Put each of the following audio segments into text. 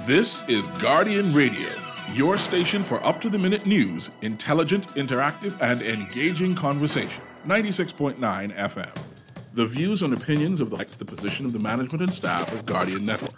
This is Guardian Radio, your station for up-to-the-minute news, intelligent, interactive, and engaging conversation. 96.9 FM. The views and opinions of the position of the management and staff of Guardian Network.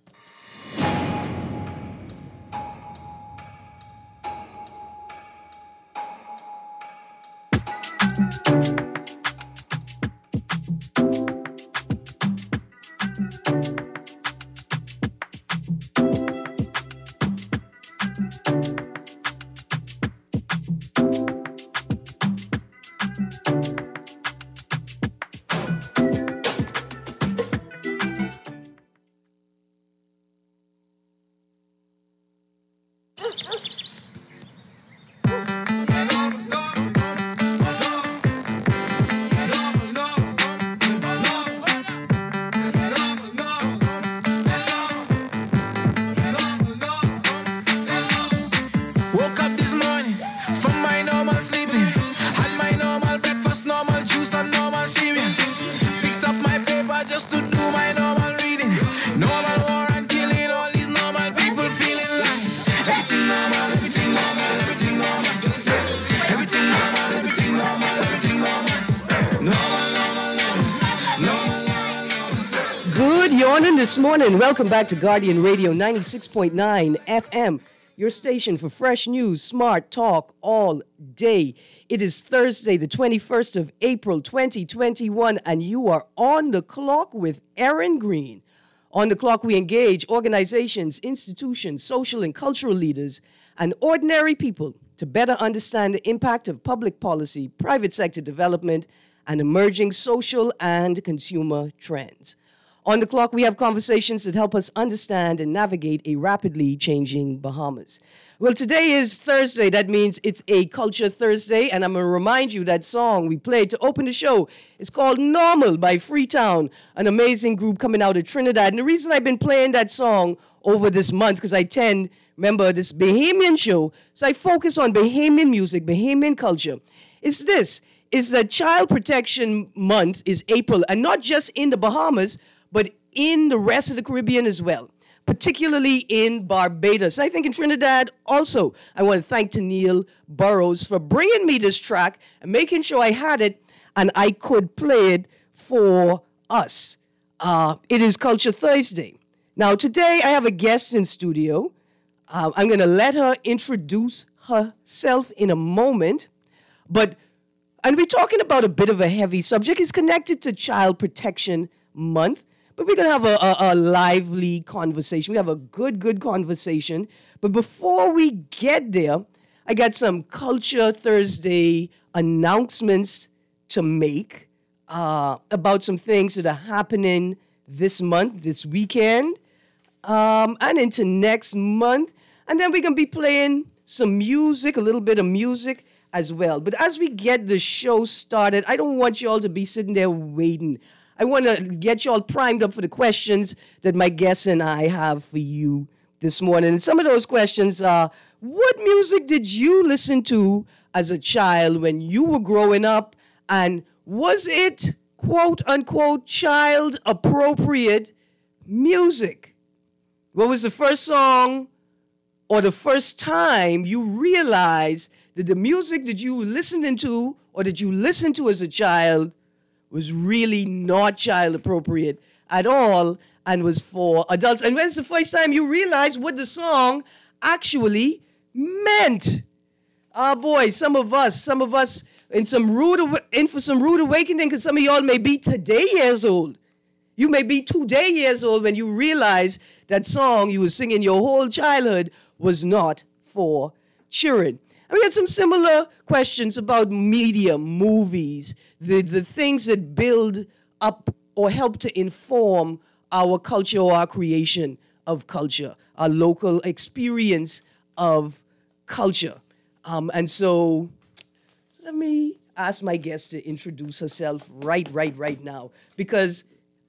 This morning, welcome back to Guardian Radio 96.9 FM, your station for fresh news, smart talk all day. It is Thursday, the 21st of April, 2021, and you are on the clock with Erin Green. On the clock, we engage organizations, institutions, social and cultural leaders, and ordinary people to better understand the impact of public policy, private sector development, and emerging social and consumer trends. On the clock, we have conversations that help us understand and navigate a rapidly changing Bahamas. Well, today is Thursday. That means it's a Culture Thursday, and I'm going to remind you that song we played to open the show is called Normal by Freetown, an amazing group coming out of Trinidad. And the reason I've been playing that song over this month, because I remember this Bahamian show, so I focus on Bahamian music, Bahamian culture, is that Child Protection Month is April, and not just in the Bahamas, but in the rest of the Caribbean as well, particularly in Barbados. I think in Trinidad also. I want to thank Tennille Burrows for bringing me this track and making sure I had it and I could play it for us. It is Culture Thursday. Now, today I have a guest in studio. I'm going to let her introduce herself in a moment. And we're talking about a bit of a heavy subject. It's connected to Child Protection Month. But we're going to have a lively conversation. We have a good conversation. But before we get there, I got some Culture Thursday announcements to make about some things that are happening this month, this weekend, and into next month. And then we're going to be playing some music, a little bit of music as well. But as we get the show started, I don't want you all to be sitting there waiting. I want to get you all primed up for the questions that my guests and I have for you this morning. And some of those questions are, what music did you listen to as a child when you were growing up? And was it, quote unquote, child appropriate music? What was the first song or the first time you realized that the music that you were listening to or that you listened to as a child was really not child appropriate at all and was for adults? And when's the first time you realized what the song actually meant? Boy, some of us in for some rude awakening, because some of y'all may be today years old. You may be today years old when you realize that song you were singing your whole childhood was not for children. And we had some similar questions about media, movies, the things that build up or help to inform our culture or our creation of culture, our local experience of culture. And so let me ask my guest to introduce herself right now, because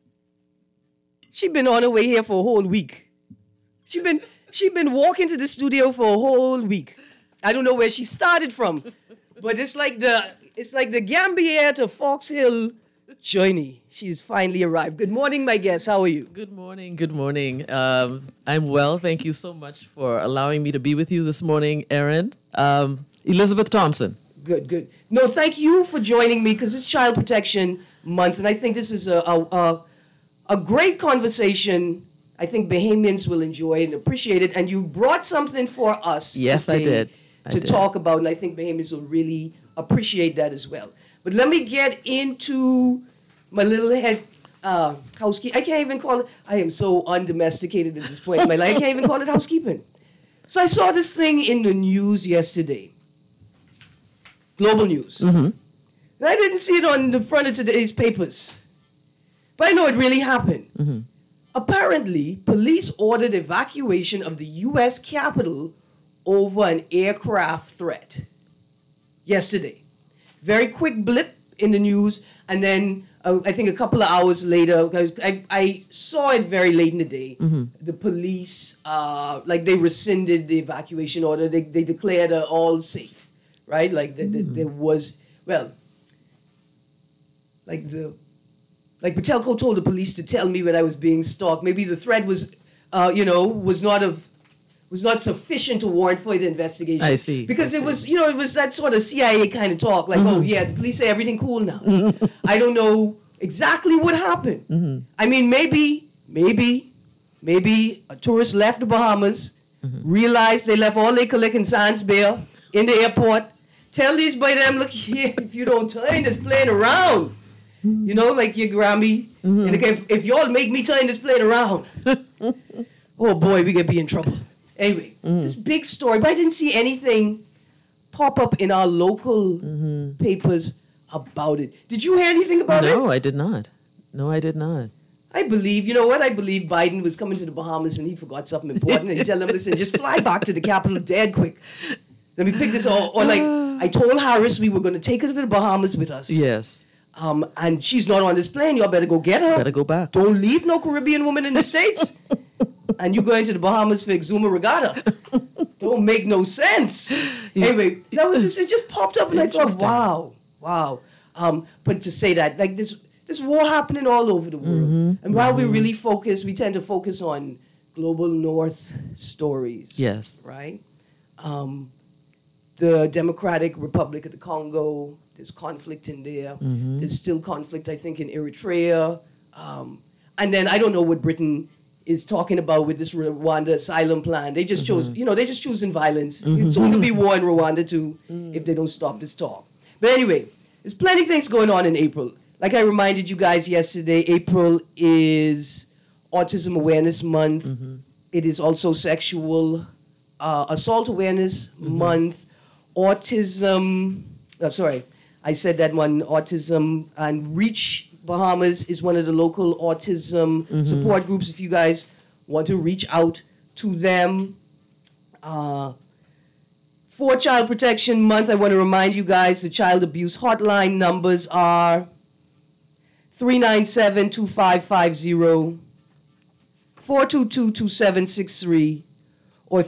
she's been on her way here for a whole week. She's been walking to the studio for a whole week. I don't know where she started from, but it's like the Gambier to Fox Hill Journey. She's finally arrived. Good morning, my guest. How are you? Good morning. Good morning. I'm well. Thank you so much for allowing me to be with you this morning, Erin. Elizabeth Thompson. Good. No, thank you for joining me because it's Child Protection Month, and I think this is a great conversation. I think Bahamians will enjoy it and appreciate it. And you brought something for us. Yes, today I did. Talk about, and I think Bahamians will really appreciate that as well. But let me get into my little head housekeeping. I can't even call it. I am so undomesticated at this point in my life. I can't even call it housekeeping. So I saw this thing in the news yesterday. Global news. Mm-hmm. And I didn't see it on the front of today's papers. But I know it really happened. Mm-hmm. Apparently, police ordered evacuation of the U.S. Capitol over an aircraft threat yesterday. Very quick blip in the news, and then I think a couple of hours later, I saw it very late in the day, the police, they rescinded the evacuation order. They declared all safe, right? There was, Patelco told the police to tell me when I was being stalked. Maybe the threat was not sufficient to warrant further investigation. I see. Because it was that sort of CIA kind of talk. Like, oh yeah, the police say everything cool now. I don't know exactly what happened. I mean, maybe a tourist left the Bahamas, realized they left all they collect in Sands Bay in the airport. Tell these by them, look here, if you don't turn this plane around. You know, like your Grammy. And if y'all make me turn this plane around, oh boy, we could be in trouble. Anyway, this big story, but I didn't see anything pop up in our local papers about it. Did you hear anything about it? No, I did not. I believe Biden was coming to the Bahamas and he forgot something important and he tell them, listen, just fly back to the capital dead quick. Let me pick this up. Or like, I told Harris we were going to take her to the Bahamas with us. Yes. And she's not on this plane. Y'all better go get her. Better go back. Don't leave no Caribbean woman in the States. And you going to the Bahamas for Exuma Regatta. Don't make no sense. Anyway, that was it just popped up and I thought, wow. But to say that, like this war happening all over the world. And while we really we tend to focus on global north stories. Yes. Right? The Democratic Republic of the Congo, there's conflict in there. There's still conflict, I think, in Eritrea. And then I don't know what Britain is talking about with this Rwanda asylum plan. They just chose, they're just choosing violence. It's soon to be war in Rwanda too, if they don't stop this talk. But anyway, there's plenty of things going on in April. Like I reminded you guys yesterday, April is Autism Awareness Month. It is also Sexual Assault Awareness Month. Autism, I said that one, autism, and Reach Bahamas is one of the local autism support groups. If you guys want to reach out to them. For Child Protection Month, I want to remind you guys the child abuse hotline numbers are 397-2550, 422-2763, or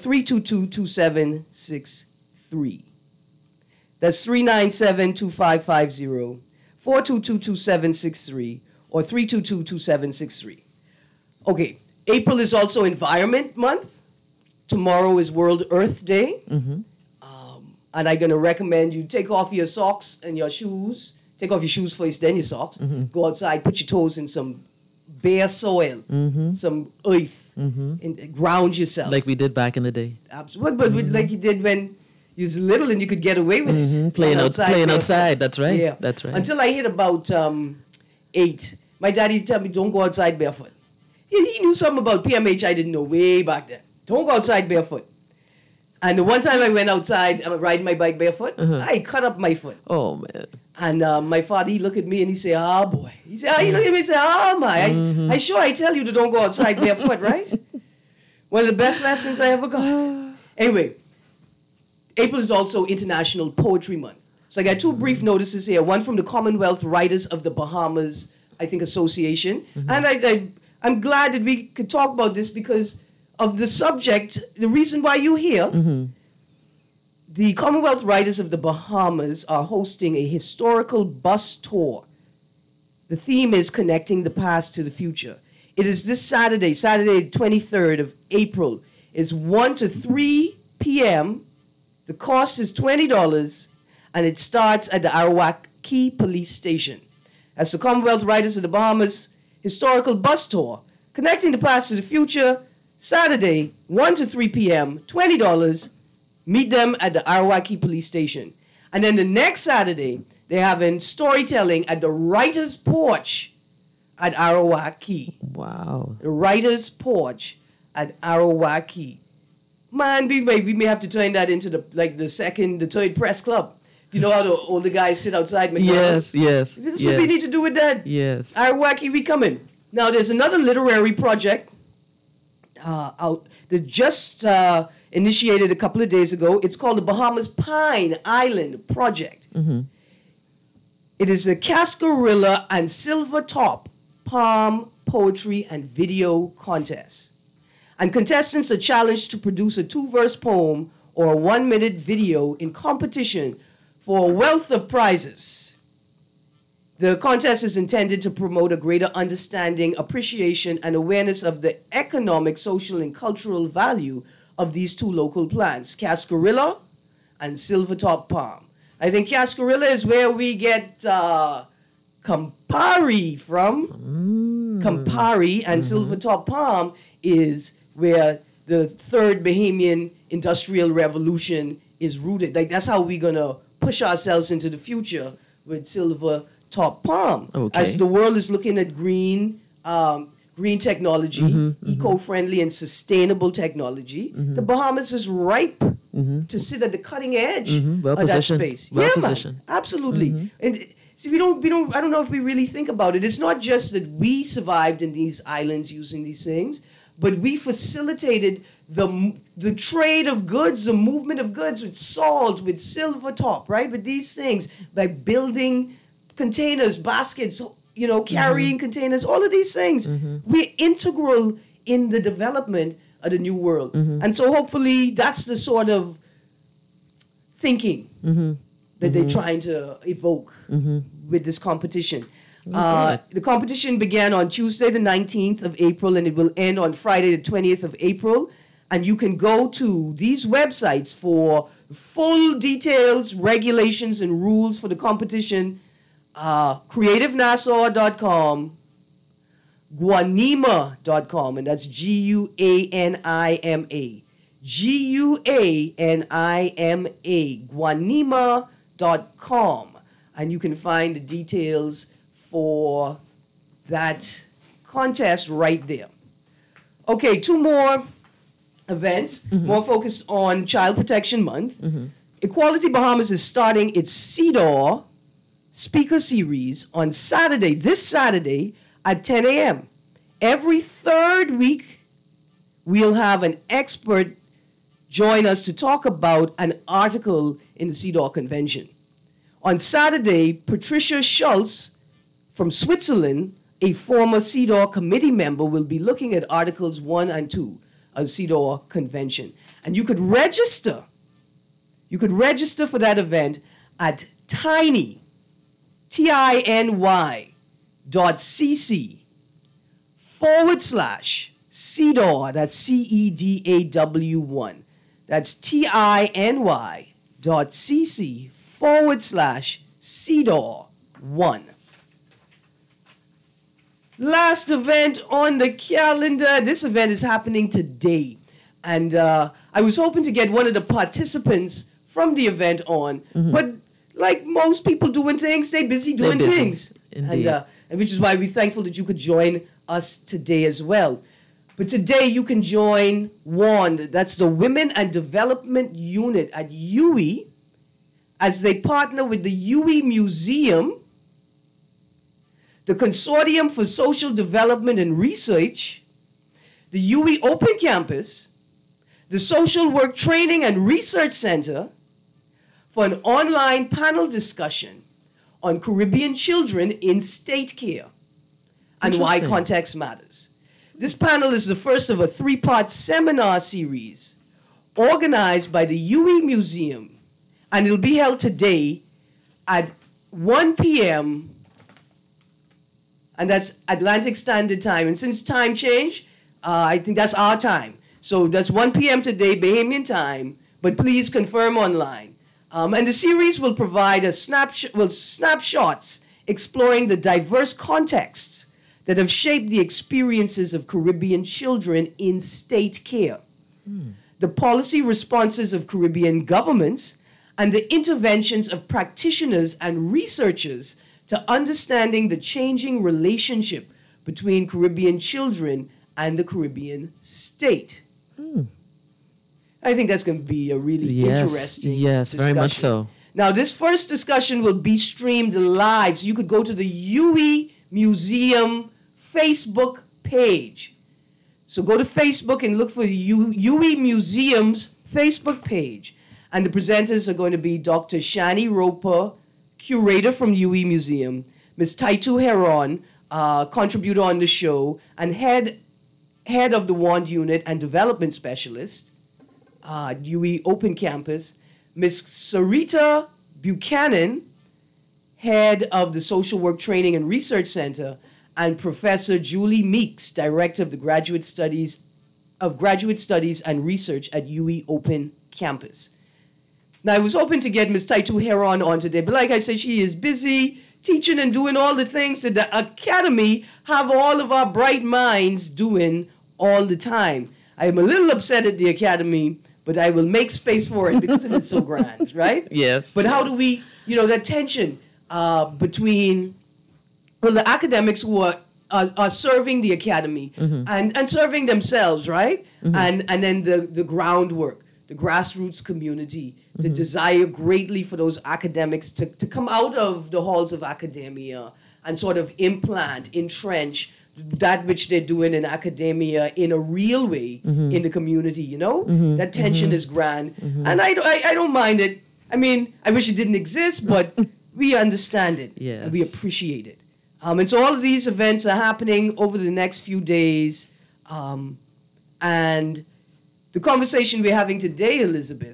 322-2763. That's 397-2550, 422-2763, or 322-2763. Okay, April is also Environment Month. Tomorrow is World Earth Day. And I'm going to recommend you take off your socks and your shoes. Take off your shoes first, then your socks. Go outside, put your toes in some bare soil, some earth, and ground yourself. Like we did back in the day. Absolutely, but like you did when you was little and you could get away with it. Playing outside, that's right. Yeah. That's right. Until I hit about 8, my daddy used to tell me, don't go outside barefoot. He knew something about PMH I didn't know way back then. Don't go outside barefoot. And the one time I went outside, I was riding my bike barefoot, I cut up my foot. Oh, man. And my father, he looked at me and he said, oh, boy. He said, he looked at me and said, oh, my. I sure I tell you to don't go outside barefoot, right? One of the best lessons I ever got. Anyway, April is also International Poetry Month. So I got 2 brief notices here. One from the Commonwealth Writers of the Bahamas, I think, Association. And I'm glad that we could talk about this because of the subject, the reason why you're here. The Commonwealth Writers of the Bahamas are hosting a historical bus tour The theme is connecting the past to the future. It is this Saturday, Saturday 23rd of April. It's 1 to 3 p.m. The cost is $20, and it starts at the Arawak Key Police Station. As the Commonwealth Writers of the Bahamas Historical Bus Tour, connecting the past to the future, Saturday, 1 to 3 p.m., $20. Meet them at the Arawak Key Police Station. And then the next Saturday, they're having storytelling at the Writer's Porch at Arawak Key. Wow. The Writer's Porch at Arawak Key. Man, we may have to turn that into the third press club. You know how the older guys sit outside McDonald's? Yes. This is what we need to do with that. Yes. Arawak Key, we coming. Now, there's another literary project out that just initiated a couple of days ago. It's called the Bahamas Pine Island Project. Mm-hmm. It is a Cascarilla and Silver Top Palm Poetry and Video Contest. And contestants are challenged to produce a 2-verse poem or a 1-minute video in competition for a wealth of prizes. The contest is intended to promote a greater understanding, appreciation, and awareness of the economic, social, and cultural value of these two local plants, Cascarilla and Silvertop Palm. I think Cascarilla is where we get Campari from. Campari, and Silvertop Palm is where the third Bahamian industrial revolution is rooted. Like, that's how we're going to push ourselves into the future with Silvertop Palm. Okay. As the world is looking at green technology, eco-friendly and sustainable technology, the Bahamas is ripe to sit at the cutting edge Well of that positioned. space. Well Yeah, positioned. man, absolutely. And see, I don't know if we really think about it. It's not just that we survived in these islands using these things, but we facilitated the trade of goods, the movement of goods with salt, with Silvertop, right? With these things, by building containers, baskets, carrying containers, all of these things. We're integral in the development of the new world. And so hopefully that's the sort of thinking that they're trying to evoke with this competition. The competition began on Tuesday, the 19th of April, and it will end on Friday, the 20th of April. And you can go to these websites for full details, regulations, and rules for the competition. CreativeNassau.com, Guanima.com, and that's Guanima. Guanima, Guanima.com. And you can find the details for that contest right there. Okay, 2 more events, more focused on Child Protection Month. Equality Bahamas is starting its CEDAW speaker series on Saturday, this Saturday at 10 a.m. Every third week, we'll have an expert join us to talk about an article in the CEDAW Convention. On Saturday, Patricia Schultz from Switzerland, a former CEDAW committee member, will be looking at Articles 1 and 2 of the CEDAW Convention. And you could register for that event at tiny.cc/CEDAW, that's CEDAW1. That's tiny.cc/CEDAW1. Last event on the calendar. This event is happening today. And I was hoping to get one of the participants from the event on. But like most people doing things, they're busy doing things. Indeed. And which is why we're thankful that you could join us today as well. But today you can join WAND, that's the Women and Development Unit at UWI, as they partner with the UWI Museum, the Consortium for Social Development and Research, the UWI Open Campus, the Social Work Training and Research Center, for an online panel discussion on Caribbean children in state care and why context matters. This panel is the first of a 3-part seminar series organized by the UWI Museum, and it'll be held today at 1 p.m. and that's Atlantic Standard Time. And since time change, I think that's our time. So that's 1 p.m. today, Bahamian time, but please confirm online. And the series will provide snapshots exploring the diverse contexts that have shaped the experiences of Caribbean children in state care, the policy responses of Caribbean governments, and the interventions of practitioners and researchers to understanding the changing relationship between Caribbean children and the Caribbean state. I think that's going to be a really interesting Yes, very much so. Now, this first discussion will be streamed live, so you could go to the UWI Museum Facebook page. So go to Facebook and look for the UWI Museum's Facebook page. And the presenters are going to be Dr. Shani Roper, curator from UWI Museum, Ms. Taitu Heron, contributor on the show, and head of the WAND unit and development specialist, UWI Open Campus, Ms. Sarita Buchanan, head of the Social Work Training and Research Center, and Professor Julie Meeks, director of the Graduate Studies and Research at UWI Open Campus. Now, I was hoping to get Ms. Taitu Heron on today, but like I said, she is busy teaching and doing all the things that the Academy have all of our bright minds doing all the time. I am a little upset at the Academy, but I will make space for it because it is so grand, right? Yes. But how do we, that tension between, the academics who are serving the Academy and serving themselves, right? And then the groundwork, the grassroots community, the desire greatly for those academics to come out of the halls of academia and sort of entrench that which they're doing in academia in a real way in the community, That tension is grand. And I don't mind it. I mean, I wish it didn't exist, but we understand it. Yes. And we appreciate it. And so all of these events are happening over the next few days. And the conversation we're having today, Elizabeth,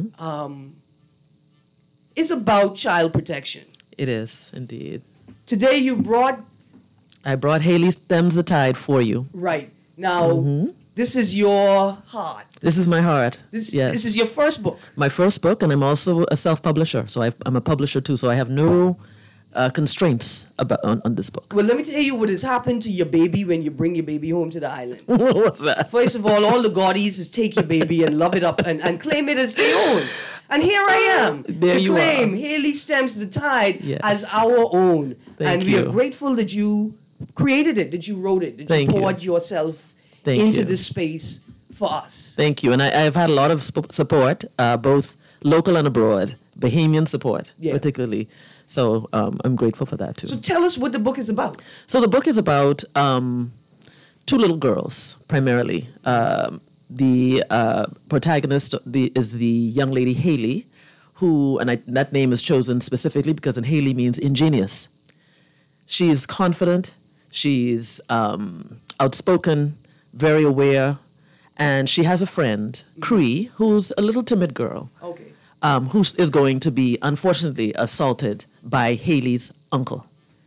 is about child protection. It is, indeed. Today I brought Haley Stems the Tide for you. Right. Now, this is your heart. This is my heart. This yes. is your first book. My first book, and I'm also a self-publisher. So I'm a publisher too, so I have no constraints on this book. Well, let me tell you what has happened to your baby when you bring your baby home to the island. What's that? First of all the Gaudis is take your baby and love it up and claim it as their own. And here I am to claim Haley Stems the Tide as our own. Thank we are grateful that you created it, that you wrote it, that you poured yourself into this space for us. Thank you. And I've had a lot of support, both local and abroad, Bahamian support particularly. So I'm grateful for that too. So tell us what the book is about. So the book is about two little girls, primarily. The protagonist is the young lady Haley, who, and that name is chosen specifically because Haley means ingenious. She's confident, she's outspoken, very aware, and she has a friend, Cree, who's a little timid girl. Okay. Who is going to be, unfortunately, assaulted by Haley's uncle.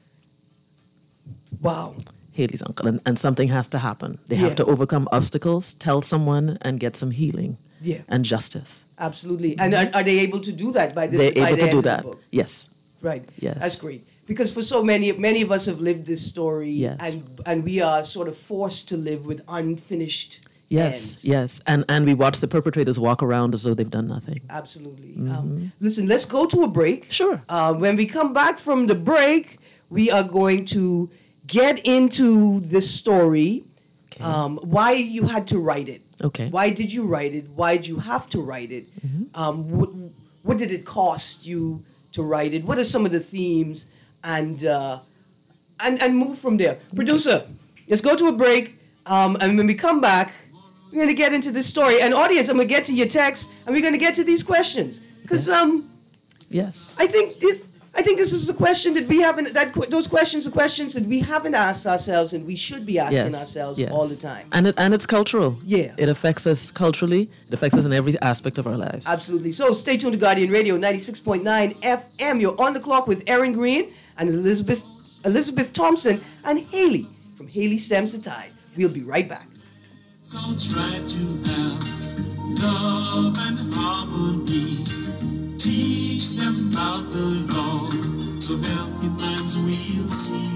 Wow. Haley's uncle. And something has to happen. They have to overcome obstacles, tell someone, and get some healing and justice. Absolutely. And are they able to do that by the They're by able the to end do of the that. book? Yes. Right. Yes. That's great. Because for so many of us have lived this story and we are sort of forced to live with unfinished ends. Yes. And we watch the perpetrators walk around as though they've done nothing. Absolutely. Listen, let's go to a break. Sure. When we come back from the break, we are going to get into this story, why you had to write it. Okay. Why did you write it? Why did you have to write it? What did it cost you to write it? What are some of the themes? And move from there. Producer, let's go to a break. And when we come back, we're going to get into this story. And audience, I'm going to get to your text, and we're going to get to these questions. Because yes. I think this is a question that we haven't. Those questions are questions that we haven't asked ourselves, and we should be asking ourselves all the time. And it's cultural. Yeah, it affects us culturally. It affects us in every aspect of our lives. Absolutely. So stay tuned to Guardian Radio 96.9 FM. You're on the clock with Erin Green and Elizabeth Elizabeth Thompson, and Haley from Haley Stems the Tide. We'll be right back. Some try to have love and harmony. Teach them about the Lord, so healthy minds we'll see.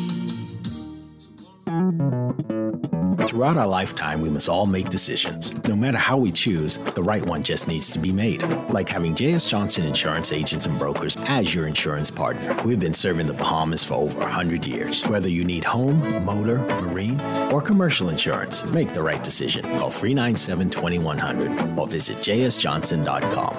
Throughout our lifetime, we must all make decisions. No matter how we choose, the right one just needs to be made. Like having J.S. Johnson Insurance Agents and Brokers as your insurance partner. We've been serving the Bahamas for over 100 years. Whether you need home, motor, marine, or commercial insurance, make the right decision. Call 397-2100 or visit jsjohnson.com.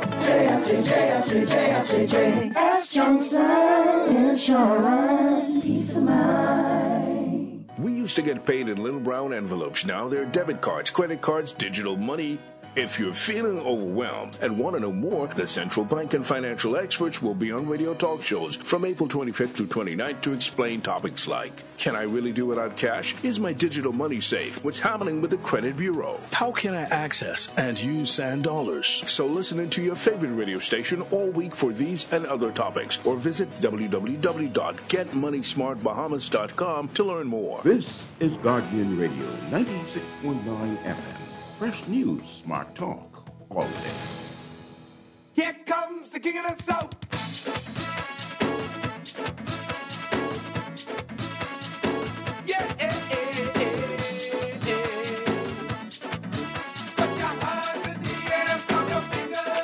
J.S. Johnson Insurance. Peace of mind. We used to get paid in little brown envelopes. Now they're debit cards, credit cards, digital money. If you're feeling overwhelmed and want to know more, the Central Bank and financial experts will be on radio talk shows from April 25th to 29th to explain topics like, can I really do without cash? Is my digital money safe? What's happening with the credit bureau? How can I access and use sand dollars? So listen into your favorite radio station all week for these and other topics, or visit www.getmoneysmartbahamas.com to learn more. This is Guardian Radio 96.9 FM. Fresh news, smart talk, all day. Here comes the king of the south. Yeah, put your hands in the air, stop your fingers.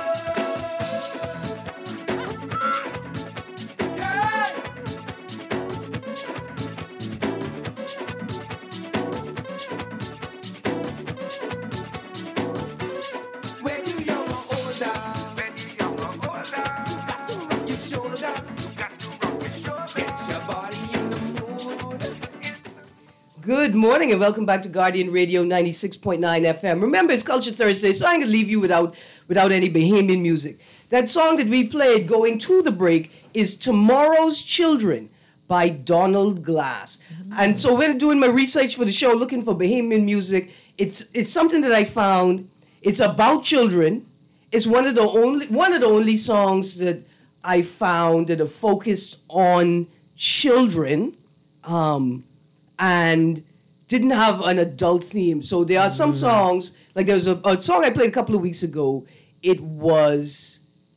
Yeah. When you young or older, you got to rock your shoulder. Get your body in the mood. Good morning and welcome back to Guardian Radio 96.9 FM. Remember, it's Culture Thursday, so I'm going to leave you without any Bahamian music. That song that we played going to the break is Tomorrow's Children by Donald Glass. And so when doing my research for the show, looking for Bahamian music, it's something that I found. It's about children. It's one of the only songs that I found that are focused on children. And didn't have an adult theme. So there are some songs, like there was a song I played a couple of weeks ago. It was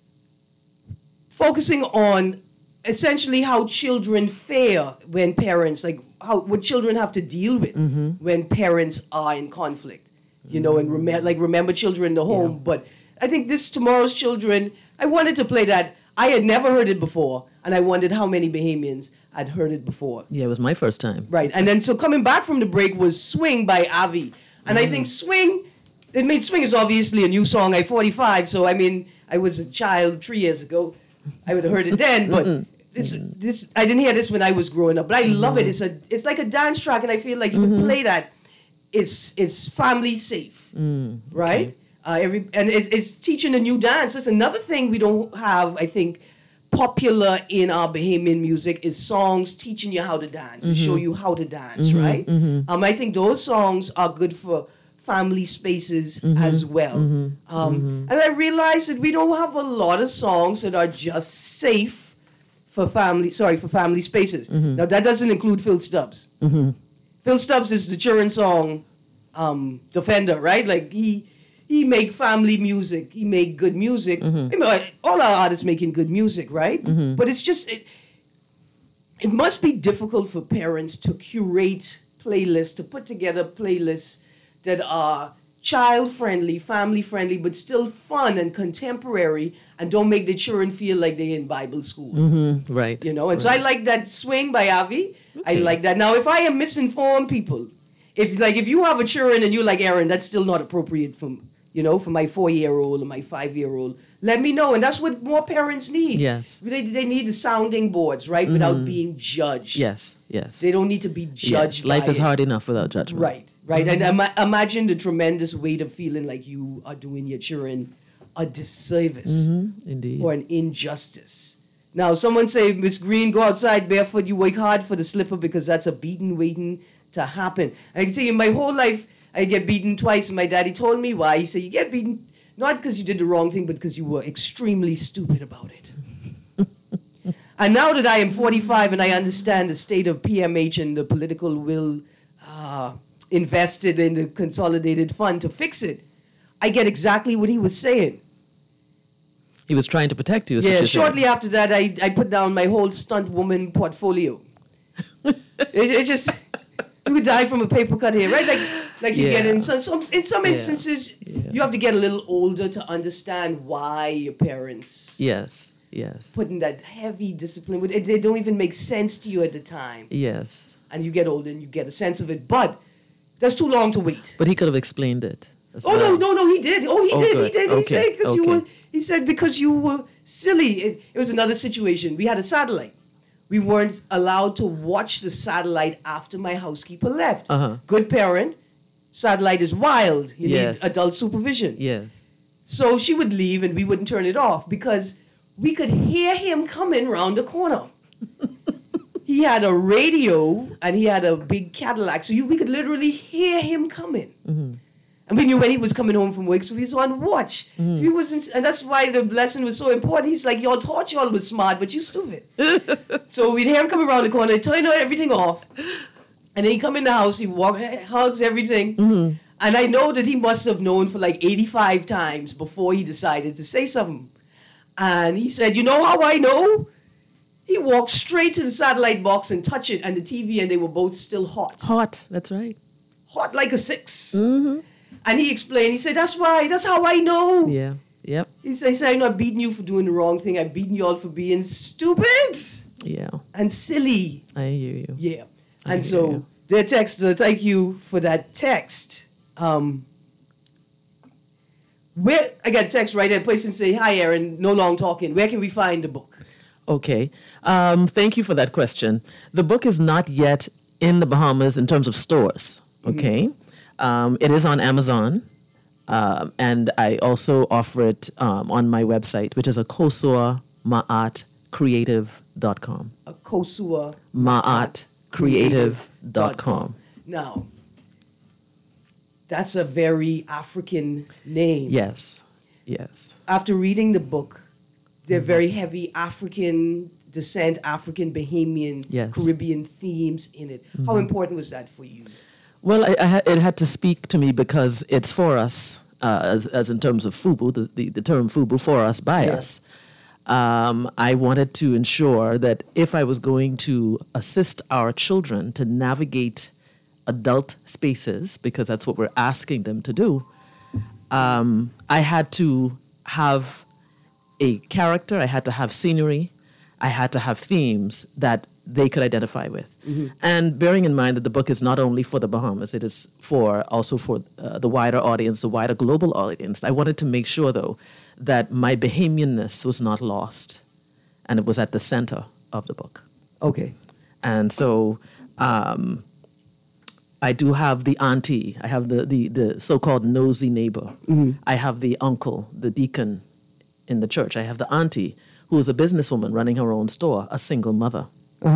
focusing on essentially how children fare when parents, like what children have to deal with when parents are in conflict, you know, and remember children in the home. Yeah. But I think this Tomorrow's Children, I wanted to play that. I had never heard it before, and I wondered how many Bahamians had heard it before. Yeah, it was my first time. Right, and then so coming back from the break was Swing by Avi. And I think Swing is obviously a new song. I'm 45, so I mean, I was a child 3 years ago. I would have heard it then, but this I didn't hear this when I was growing up. But I love it. It's like a dance track, and I feel like you can play that. It's family safe, right? Okay. And it's teaching a new dance. That's another thing we don't have, I think, popular in our Bahamian music is songs teaching you how to dance, and show you how to dance, right? I think those songs are good for family spaces as well. And I realized that we don't have a lot of songs that are just safe for family spaces. Now, that doesn't include Phil Stubbs. Phil Stubbs is the children's song defender, right? Like, he make family music. He make good music. I mean, all our artists making good music, right? But it's just, it must be difficult for parents to curate playlists, to put together playlists that are child-friendly, family-friendly, but still fun and contemporary, and don't make the children feel like they're in Bible school. Right. You know, and so I like that Swing by Avi. Okay. I like that. Now, if I am misinformed people, if you have a children and you're like, Aaron, that's still not appropriate for my 4-year-old or my 5-year-old, let me know. And that's what more parents need. Yes. They need the sounding boards, right? Without being judged. Yes. They don't need to be judged. Yes. Life is hard enough without judgment. Right. And imagine the tremendous weight of feeling like you are doing your children a disservice. Indeed. Or an injustice. Now, someone say, Miss Green, go outside barefoot. You work hard for the slipper because that's a beating waiting to happen. And I can tell you, my whole life, I get beaten twice, and my daddy told me why. He said, you get beaten not because you did the wrong thing, but because you were extremely stupid about it. And now that I am 45 and I understand the state of PMH and the political will invested in the consolidated fund to fix it, I get exactly what he was saying. He was trying to protect you, is what you're Shortly saying. after that, I put down my whole stunt woman portfolio. it just, you would die from a paper cut here, right? Like you get in some instances, you have to get a little older to understand why your parents Yes. put in that heavy discipline. They don't even make sense to you at the time. Yes. And you get older and you get a sense of it. But that's too long to wait. But he could have explained it. As Oh, well. no, he did. Oh, he did. good. He Okay, said because okay. he said because you were silly. It was another situation. We had a satellite. We weren't allowed to watch the satellite after my housekeeper left. Uh-huh. Good parent. Satellite is wild. You Yes. need adult supervision. Yes. So she would leave and we wouldn't turn it off because we could hear him coming round the corner. He had a radio and he had a big Cadillac, so we could literally hear him coming. Mm-hmm. And we knew when he was coming home from work, so we was on watch. Mm-hmm. So we wasn't, and that's why the lesson was so important. He's like, y'all thought y'all was smart, but you stupid. So we'd hear him come around the corner, turn everything off, and then he come in the house, he hugs everything. Mm-hmm. And I know that he must have known for like 85 times before he decided to say something. And he said, you know how I know? He walked straight to the satellite box and touched it and the TV, and they were both still hot. Hot. That's right. Hot like a 6. Mm-hmm. And he explained, he said, that's right, that's how I know. Yeah. Yep. He said, I'm not beating you for doing the wrong thing. I'm beating you all for being stupid Yeah. and silly. I hear you. Yeah. I And hear so, you. dear texter, thank you for that text. Where I got a text right there, place and say, hi, Aaron, no long talking. Where can we find the book? Okay. Thank you for that question. The book is not yet in the Bahamas in terms of stores. Okay. It is on Amazon. And I also offer it on my website, which is akosuamaatcreative.com. Akosua. Maatcreative.com. Now, that's a very African name. Yes. Yes. After reading the book, they're very heavy African descent, African, Bahamian, Yes. Caribbean themes in it. How important was that for you? Well, it had to speak to me because it's for us, as in terms of FUBU, the term FUBU, for us, by us. I wanted to ensure that if I was going to assist our children to navigate adult spaces, because that's what we're asking them to do, I had to have a character, I had to have scenery, I had to have themes that they could identify with. And bearing in mind that the book is not only for the Bahamas, it is also for the wider audience, the wider global audience. I wanted to make sure, though, that my Bahamianness was not lost, and it was at the center of the book. Okay. And so I do have the auntie, I have the so-called nosy neighbor, I have the uncle, the deacon in the church, I have the auntie who is a businesswoman running her own store, a single mother.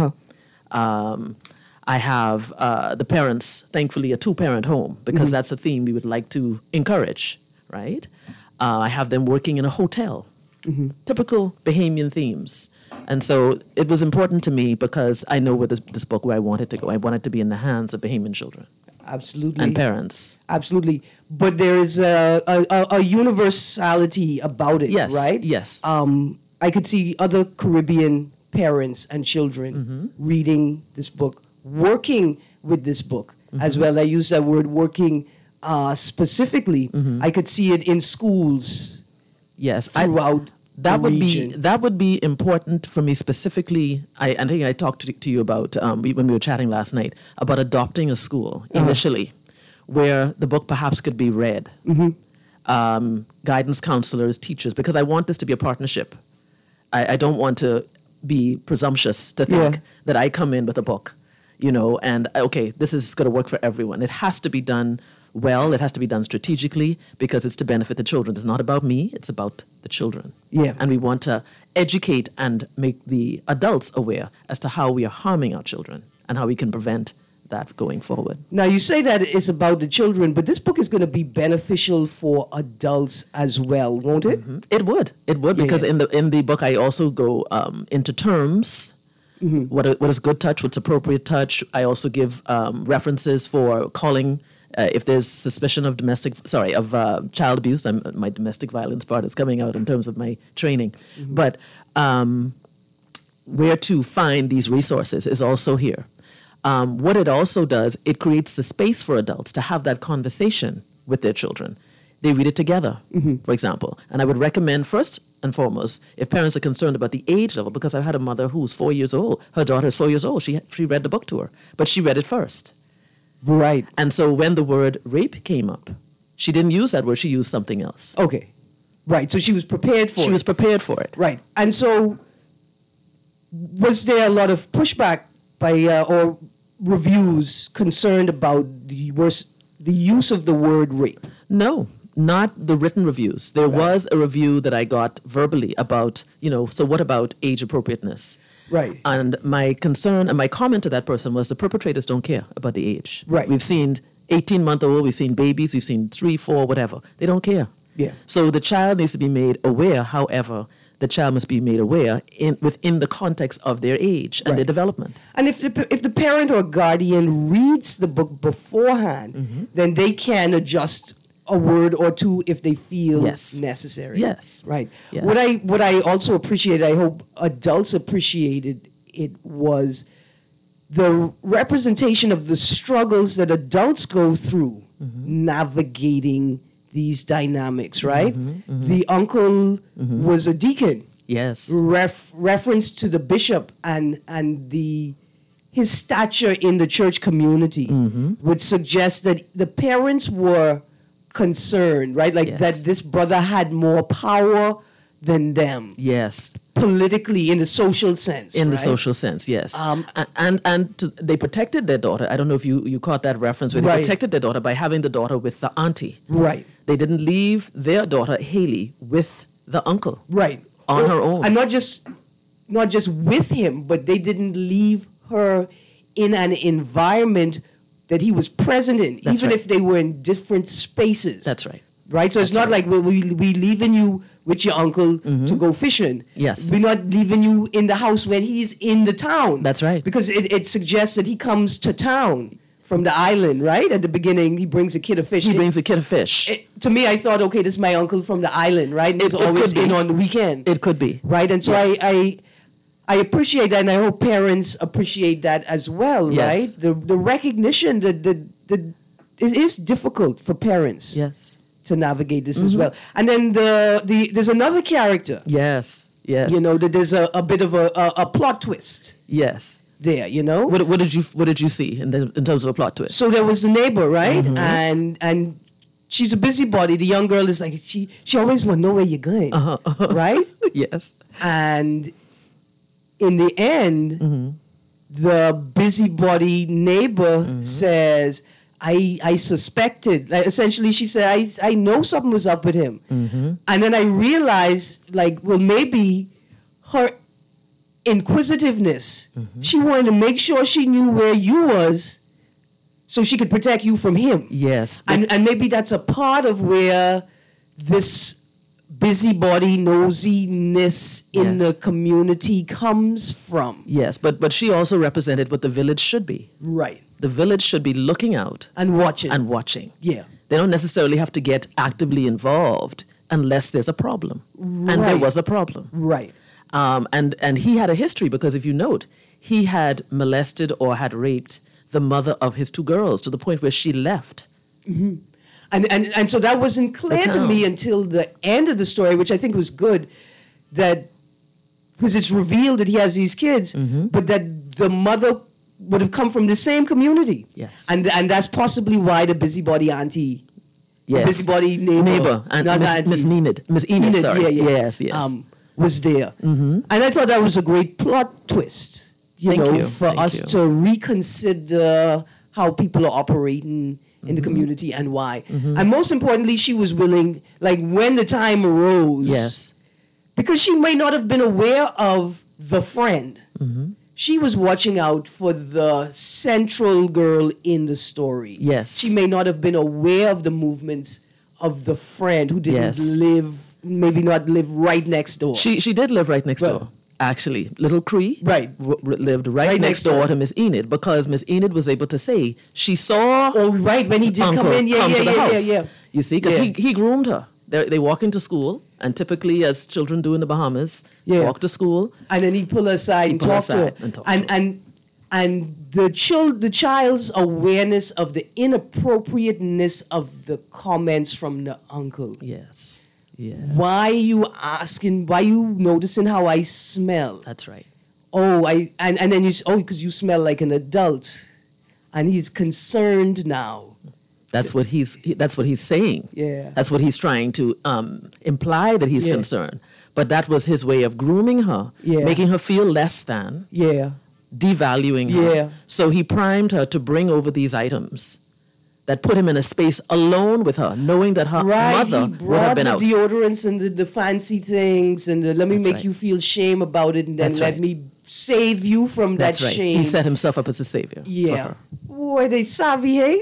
I have the parents, thankfully, a two-parent home, because that's a theme we would like to encourage, right? I have them working in a hotel, typical Bahamian themes. And so it was important to me because I know where this book, where I wanted to go. I wanted to be in the hands of Bahamian children Absolutely. and parents. Absolutely. But there is a universality about it, Yes, right? yes. I could see other Caribbean parents and children reading this book, working with this book as well. I use that word working specifically. I could see it in schools Yes, throughout that the would region. be that would be important for me specifically. I think I talked to you about when we were chatting last night about adopting a school initially, where the book perhaps could be read. Guidance counselors, teachers, because I want this to be a partnership. I don't want to be presumptuous to think that I come in with a book, and okay, this is going to work for everyone. It has to be done well. It has to be done strategically because it's to benefit the children. It's not about me. It's about the children. Yeah. And we want to educate and make the adults aware as to how we are harming our children and how we can prevent that going forward. Now, you say that it's about the children, but this book is going to be beneficial for adults as well, won't it? It would because yeah. in the book I also go into terms. What is good touch? What's appropriate touch? I also give references for calling if there's suspicion of child abuse. My domestic violence part is coming out in terms of my training, but where to find these resources is also here. What it also does, it creates a space for adults to have that conversation with their children. They read it together, for example. And I would recommend first and foremost, if parents are concerned about the age level, because I've had a mother who's 4 years old. Her daughter is 4 years old. She read the book to her, but she read it first. Right. And so when the word rape came up, she didn't use that word. She used something else. Okay. Right. So she was prepared for it. She was prepared for it. Right. And so was there a lot of pushback by or reviews concerned about the use of the word rape? No, not the written reviews. There was a review that I got verbally about, so what about age appropriateness? Right. And my concern and my comment to that person was the perpetrators don't care about the age. Right. We've seen 18-month-old, we've seen babies, we've seen 3, 4, whatever. They don't care. Yeah. So the child needs to be made aware. However, the child must be made aware within the context of their age and their development. And if the parent or guardian reads the book beforehand, then they can adjust a word or two if they feel necessary. Yes. Right. Yes. What I also appreciated, I hope adults appreciated it, was the representation of the struggles that adults go through navigating these dynamics, right? The uncle was a deacon. Yes. Reference to the bishop and his stature in the church community would suggest that the parents were concerned, right? Like that this brother had more power than them. Yes. Politically, in the social sense. In right? the social sense, yes. They protected their daughter. I don't know if you caught that reference, where they protected their daughter by having the daughter with the auntie. Right. They didn't leave their daughter, Haley, with the uncle. Right. On her own. And not just with him, but they didn't leave her in an environment that he was present in, That's even right. if they were in different spaces. That's right. Right? So it's not like we leaving you with your uncle to go fishing. Yes. We're not leaving you in the house when he's in the town. That's right. Because it suggests that he comes to town from the island, right? At the beginning, he brings a kid of fish. He brings a kid of fish. To me, I thought, okay, this is my uncle from the island, right? And he's always in on the weekend. It could be. Right? And so Yes. I appreciate that, and I hope parents appreciate that as well, Yes. right? The recognition that it is difficult for parents Yes. to navigate this as well. And then there's another character. Yes. Yes. That there's a bit of a plot twist Yes. there, What did you see in terms of a plot twist? So there was the neighbor, right? And she's a busybody. The young girl is like, she always want to know where you're going, right? Yes. And in the end, the busybody neighbor says, I suspected. Like, essentially, she said, I know something was up with him. And then I realized, maybe her inquisitiveness, she wanted to make sure she knew where you was so she could protect you from him. Yes. And maybe that's a part of where this busybody nosiness in Yes. the community comes from. Yes, but she also represented what the village should be. Right. The village should be looking out And watching. and watching. Yeah. They don't necessarily have to get actively involved unless there's a problem. And there Right. was a problem. Right. And he had a history, because if you note, he had molested or had raped the mother of his 2 girls to the point where she left. And so that wasn't clear to me until the end of the story, which I think was good, that because it's revealed that he has these kids, but that the mother would have come from the same community. Yes. And that's possibly why the busybody auntie, Yes. busybody neighbor, And not Miss auntie, Miss Enid, sorry. yeah. Yes. Was there. And I thought that was a great plot twist, Thank you. for Thank us you. to reconsider how people are operating in the community and why. And most importantly, she was willing, when the time arose, Yes. because she may not have been aware of the friend. she was watching out for the central girl in the story. Yes. She may not have been aware of the movements of the friend who didn't Yes. maybe not live right next door. She did live right next door. Actually, little Cree Right. lived right Right next next door. door to Miss Enid, because Miss Enid was able to say she saw Oh, right, when he did Uncle come in. Yeah, come yeah, to the yeah, house. yeah. You see, because Yeah. he groomed her. They walk into school, and typically, as children do in the Bahamas, Yeah. walk to school. And then he'd pull her aside and pull her talk to her. aside and talk to her. And the child's awareness of the inappropriateness of the comments from the uncle. Yes, yes, Why you asking? Why you noticing how I smell? that's right. Oh, and then because you smell like an adult, and he's concerned now. That's what that's what he's saying. Yeah. That's what he's trying to imply, that he's Yeah. concerned. But that was his way of grooming her, Yeah. making her feel less than, Yeah, devaluing her. Yeah. So he primed her to bring over these items that put him in a space alone with her, knowing that her right. mother He would have brought been the out. deodorants and the fancy things, and let me That's make right. you feel shame about it, and then That's let right. me save you from That's that right. shame. He set himself up as a savior for Yeah. her. Boy, they savvy, hey?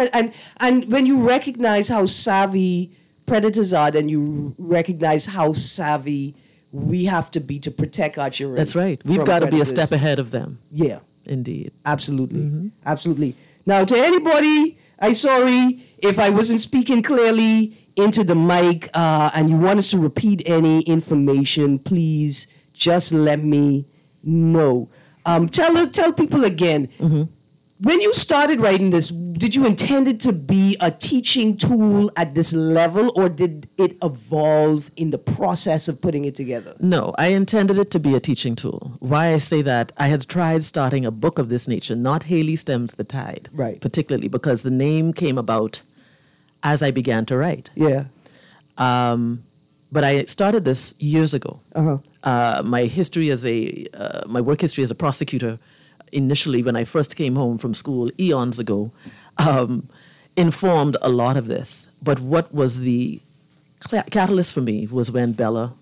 And when you recognize how savvy predators are, then you recognize how savvy we have to be to protect our children. That's right. We've from got to be a predators. step ahead of them. Yeah, Indeed. absolutely. Absolutely. Now, to anybody, I'm sorry if I wasn't speaking clearly into the mic and you want us to repeat any information, please just let me know. Tell people again. When you started writing this, did you intend it to be a teaching tool at this level, or did it evolve in the process of putting it together? No, I intended it to be a teaching tool. Why I say that, I had tried starting a book of this nature, not Haley Stems the Tide, Right. particularly because the name came about as I began to write. Yeah. But I started this years ago. Uh-huh. My history my work history as a prosecutor, initially when I first came home from school eons ago, informed a lot of this. But what was the catalyst for me was when Bella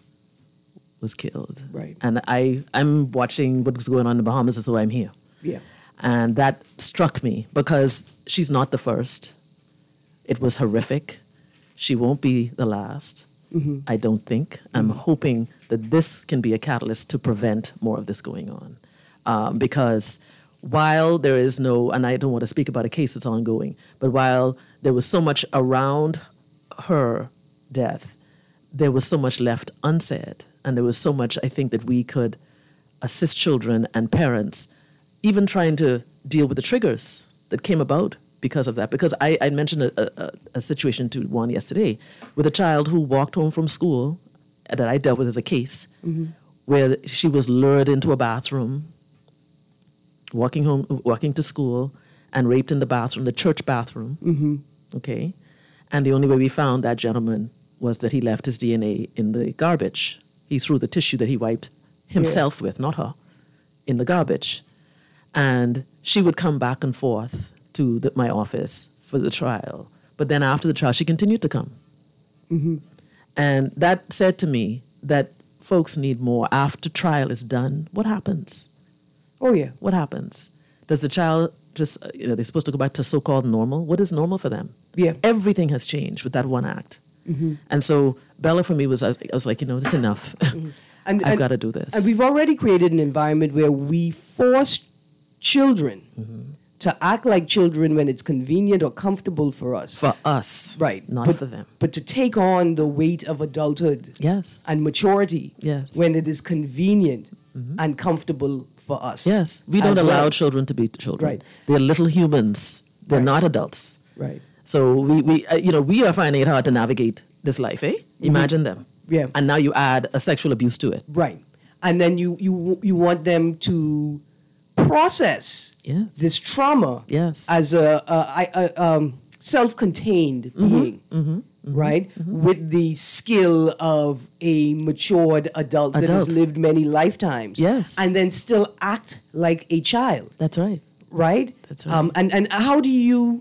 was killed. Right. And I'm watching what's going on in the Bahamas as though I'm here. Yeah. And that struck me because she's not the first. It was horrific. She won't be the last, I don't think. I'm hoping that this can be a catalyst to prevent more of this going on. Because while there is no, and I don't want to speak about a case that's ongoing, but while there was so much around her death, there was so much left unsaid. And there was so much, I think, that we could assist children and parents, even trying to deal with the triggers that came about because of that. Because I mentioned a situation to one yesterday with a child who walked home from school that I dealt with as a case, where she was lured into a bathroom, walking to school, and raped in the bathroom, the church bathroom. Okay, and the only way we found that gentleman was that he left his DNA in the garbage. He threw the tissue that he wiped himself with, not her, in the garbage. And she would come back and forth to my office for the trial. But then after the trial, she continued to come. And that said to me that folks need more. After trial is done, what happens? Oh, yeah. What happens? Does the child just, they're supposed to go back to so-called normal? What is normal for them? Yeah. Everything has changed with that one act. And so Bella for me I was like, it's enough. I've got to do this. And we've already created an environment where we force children to act like children when it's convenient or comfortable for us. For us. Right. Not but, for them. But to take on the weight of adulthood Yes. and maturity Yes. when it is convenient and comfortable for us. Yes. We don't as allow well. children to be children. Right. They're little humans. They're Right. not adults. Right. So we are finding it hard to navigate this life, eh? Imagine them. Yeah. And now you add a sexual abuse to it. Right. And then you want them to process Yes. this trauma Yes. as a self-contained being, right? With the skill of a matured adult that has Adult. lived many lifetimes. Yes. And then still act like a child, That's right. right? That's right. And how do you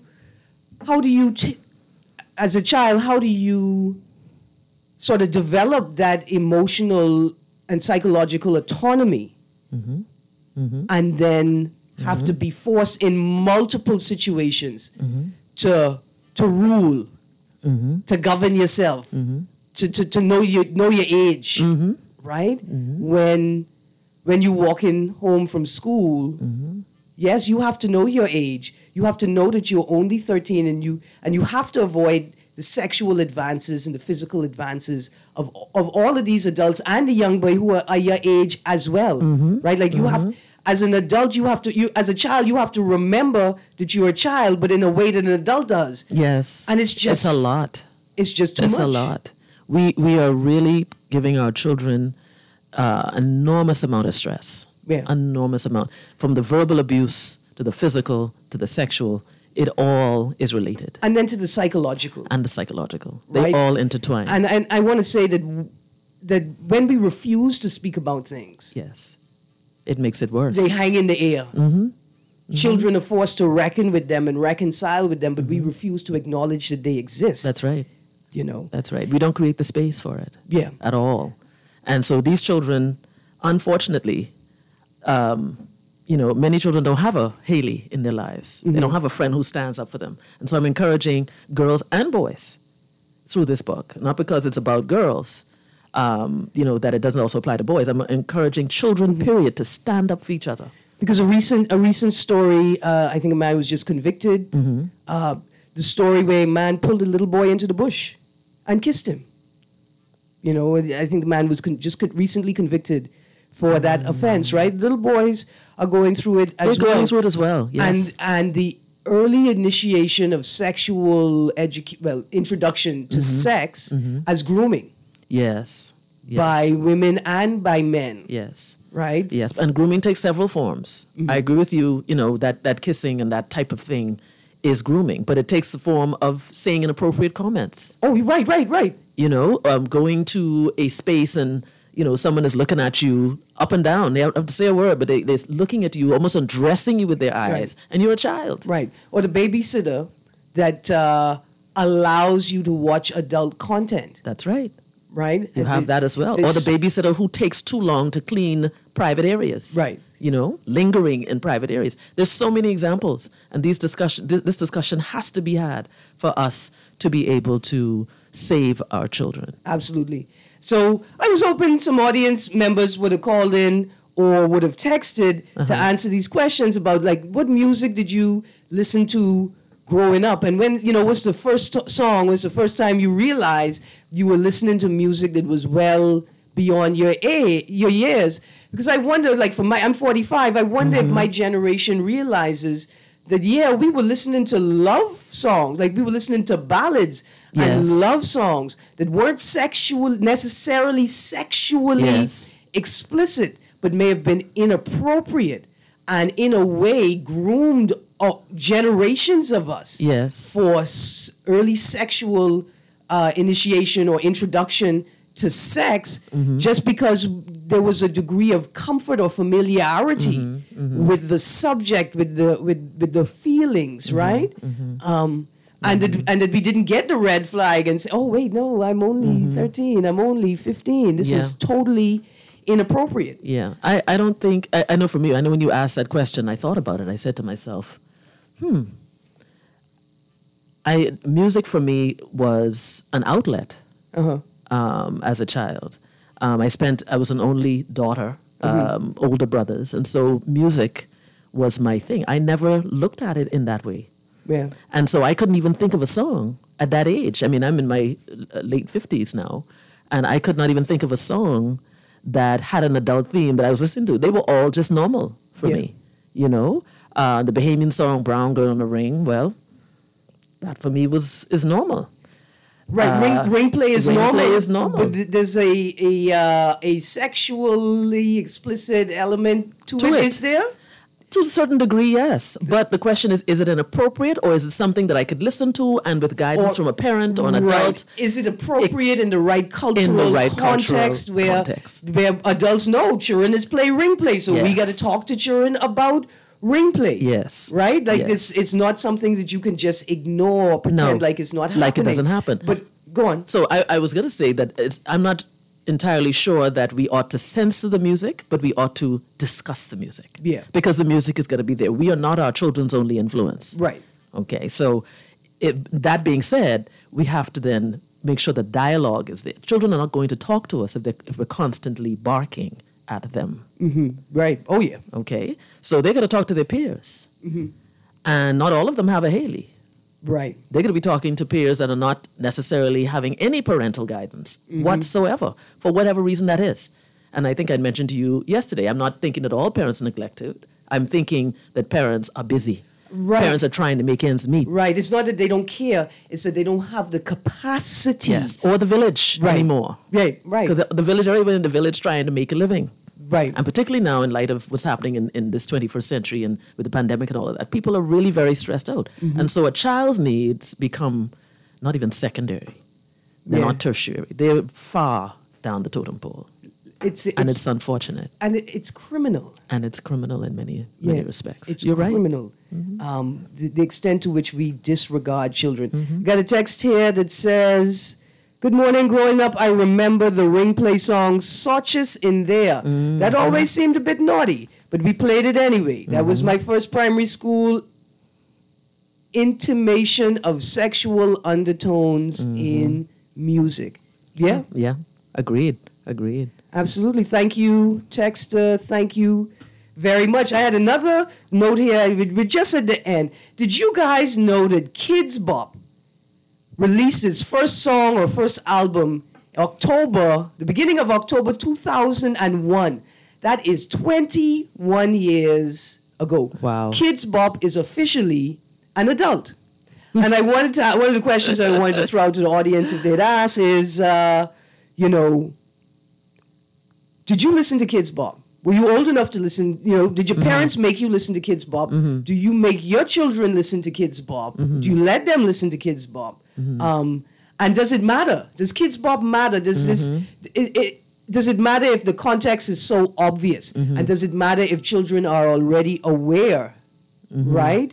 as a child, how do you sort of develop that emotional and psychological autonomy and then have to be forced in multiple situations to rule, to govern yourself, to know your age, right? When you walking home from school, yes, you have to know your age. You have to know that you're only 13, and you have to avoid the sexual advances and the physical advances of all of these adults and the young boy who are your age as well, right? Like you have, as an adult, as a child, you have to remember that you're a child, but in a way that an adult does. Yes. And it's a lot. It's just too much. It's a lot. We are really giving our children enormous amount of stress. Yeah. Enormous amount. From the verbal abuse to the physical to the sexual, it all is related. And then to the psychological. And the psychological. Right? They all intertwine. And I want to say that when we refuse to speak about things, yes, it makes it worse. they hang in the air. Children are forced to reckon with them and reconcile with them, but we refuse to acknowledge that they exist. That's right. You know. That's right. We don't create the space for it. Yeah. At all. And so these children, unfortunately, many children don't have a Haley in their lives. They don't have a friend who stands up for them. And so I'm encouraging girls and boys through this book, not because it's about girls, that it doesn't also apply to boys. I'm encouraging children, period, to stand up for each other. Because a recent story, I think a man was just convicted. The story where a man pulled a little boy into the bush and kissed him. You know, I think the man was recently convicted for that offense, right? Little boys are going through it as well. They're going through it as well, yes. And the early initiation of sexual introduction to sex as grooming. Yes. By women and by men. Yes. Right? Yes, and grooming takes several forms. I agree with you, that kissing and that type of thing is grooming, but it takes the form of saying inappropriate comments. Oh, right. Going to a space and, someone is looking at you up and down. They don't have to say a word, but they're looking at you, almost undressing you with their eyes, and you're a child. Right. Or the babysitter that allows you to watch adult content. That's right. Right? You have that as well. Or the babysitter who takes too long to clean private areas. Right. Lingering in private areas. There's so many examples. And this discussion has to be had for us to be able to save our children. Absolutely. So I was hoping some audience members would have called in or would have texted to answer these questions about, like, what music did you listen to growing up? And when, what's the first song, was the first time you realized you were listening to music that was well beyond your years? Because I wonder, like, I'm 45, I wonder if my generation realizes that, we were listening to love songs, like we were listening to ballads and love songs that weren't necessarily sexually explicit, but may have been inappropriate and in a way groomed generations of us for early sexual initiation or introduction to sex, just because there was a degree of comfort or familiarity with the subject, with the feelings, right? And that we didn't get the red flag and say, oh wait, no, I'm only 13, I'm only 15. This is totally inappropriate. Yeah, I don't think, I know from you, I know when you asked that question, I thought about it. I said to myself, music for me was an outlet as a child. I was an only daughter, older brothers, and so music was my thing. I never looked at it in that way. Yeah. And so I couldn't even think of a song at that age. I mean, I'm in my late 50s now, and I could not even think of a song that had an adult theme that I was listening to. They were all just normal for me, The Bahamian song, Brown Girl in the Ring, well, that for me is normal. Right, ring play is normal. Play is normal. But there's a sexually explicit element to it. Is there? To a certain degree, yes. But the question is it inappropriate, or is it something that I could listen to and with guidance from a parent or an adult? Is it appropriate in the right cultural context where adults know children is play ring play, so we got to talk to children about ring play. Yes. Right? Like it's not something that you can just ignore or pretend like it's not happening. Like it doesn't happen. But go on. So I was going to say that I'm not entirely sure that we ought to censor the music, but we ought to discuss the music. Yeah. Because the music is going to be there. We are not our children's only influence. Right. Okay, so that being said, we have to then make sure that dialogue is there. Children are not going to talk to us if we're constantly barking at them. Right. Oh, yeah. Okay, so they're going to talk to their peers. And not all of them have a Haley. Right. They're going to be talking to peers that are not necessarily having any parental guidance whatsoever, for whatever reason that is. And I think I mentioned to you yesterday, I'm not thinking that all parents are neglected. I'm thinking that parents are busy. Right. Parents are trying to make ends meet. Right. It's not that they don't care. It's that they don't have the capacity. Yes, or the village anymore. Right. Right. Because the village, everyone in the village trying to make a living. Right. And particularly now in light of what's happening in this 21st century and with the pandemic and all of that, people are really very stressed out. And so a child's needs become not even secondary. They're Yeah. not tertiary. They're far down the totem pole. It's unfortunate. And it's criminal. And it's criminal in many respects. It's You're right. criminal. The extent to which we disregard children. Got a text here that says, "Good morning. Growing up, I remember the ring play song Sotches in There. That always seemed a bit naughty, but we played it anyway. That was my first primary school intimation of sexual undertones in music." Yeah, Yeah. Agreed. absolutely. Thank you, texter. Thank you very much. I had another note here. We're just at the end. Did you guys know that Kids Bop released its first song or first album the beginning of October 2001? That is 21 years ago. Wow. Kids Bop is officially an adult. And one of the questions I wanted to throw out to the audience if they'd ask is, did you listen to Kids Bop? Were you old enough to listen? Did your parents make you listen to Kids Bop? Do you make your children listen to Kids Bop? Do you let them listen to Kids Bop? And does it matter? Does Kids Bop matter? Does it matter if the context is so obvious? And does it matter if children are already aware, right?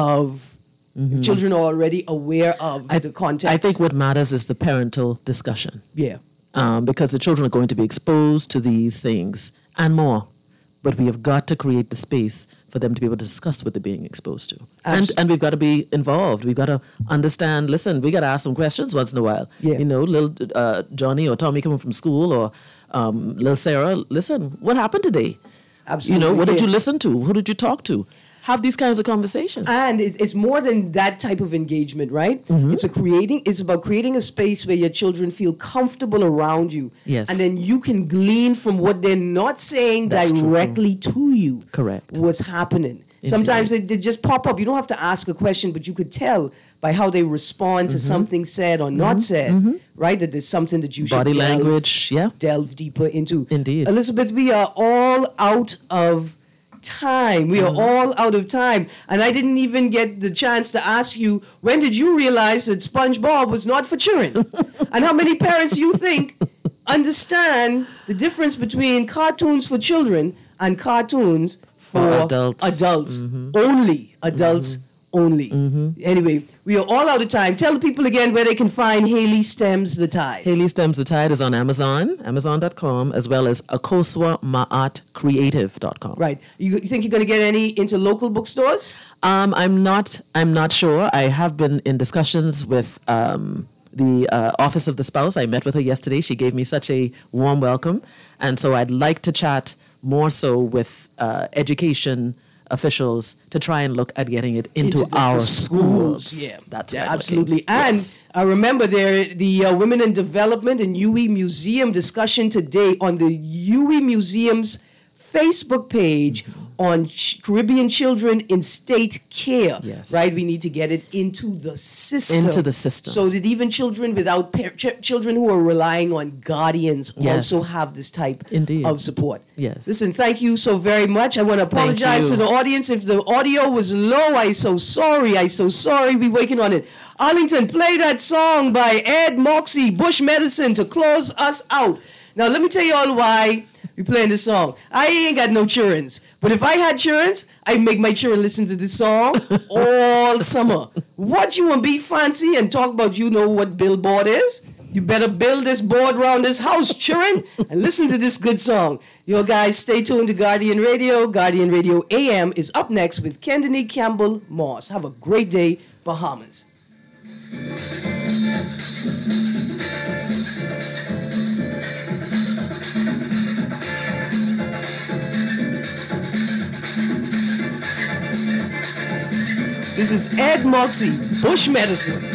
If children are already aware of the context. I think what matters is the parental discussion. Yeah. Because the children are going to be exposed to these things and more. But we have got to create the space for them to be able to discuss what they're being exposed to. And we've got to be involved. We've got to understand, listen, we got to ask some questions once in a while. Yeah. Little Johnny or Tommy coming from school or little Sarah, listen, what happened today? Absolutely. What did you listen to? Who did you talk to? Have these kinds of conversations. And it's more than that type of engagement, right? It's about creating a space where your children feel comfortable around you. Yes. And then you can glean from what they're not saying That's directly to you. Correct. What's happening. Sometimes they just pop up. You don't have to ask a question, but you could tell by how they respond to something said or not said, right? That there's something that you should Body language, delve deeper into. Indeed. Elizabeth, we are all out of time. We are all out of time. And I didn't even get the chance to ask you, when did you realize that SpongeBob was not for children? And how many parents you think understand the difference between cartoons for children and cartoons for adults. Only. Adults only. Anyway, we are all out of time. Tell the people again where they can find Haley Stems the Tide. Haley Stems the Tide is on Amazon, Amazon.com, as well as akoswamaatcreative.com. Right. You think you're going to get any into local bookstores? I'm not sure. I have been in discussions with the Office of the Spouse. I met with her yesterday. She gave me such a warm welcome. And so I'd like to chat more so with education officials to try and look at getting it into our schools. Yeah, that's yeah, what I'm absolutely. looking. And Yes. remember, the Women in Development and UWI Museum discussion today on the UWI Museum's Facebook page on Caribbean children in state care. Yes. Right? We need to get it into the system. Into the system. So that even children without children who are relying on guardians Yes. also have this type Indeed. of support. Yes. Listen, thank you so very much. I want to apologize you. to the audience if the audio was low. I'm so sorry. We're working on it. Arlington, play that song by Ed Moxie, Bush Medicine, to close us out. Now, let me tell you all why we're playing this song. I ain't got no childrens, but if I had childrens, I'd make my children listen to this song all summer. What, you want to be fancy and talk about what Billboard is? You better build this board around this house, children, and listen to this good song. Yo, guys, stay tuned to Guardian Radio. Guardian Radio AM is up next with Kendany Campbell Moss. Have a great day, Bahamas. This is Ed Moxie, Bush Medicine.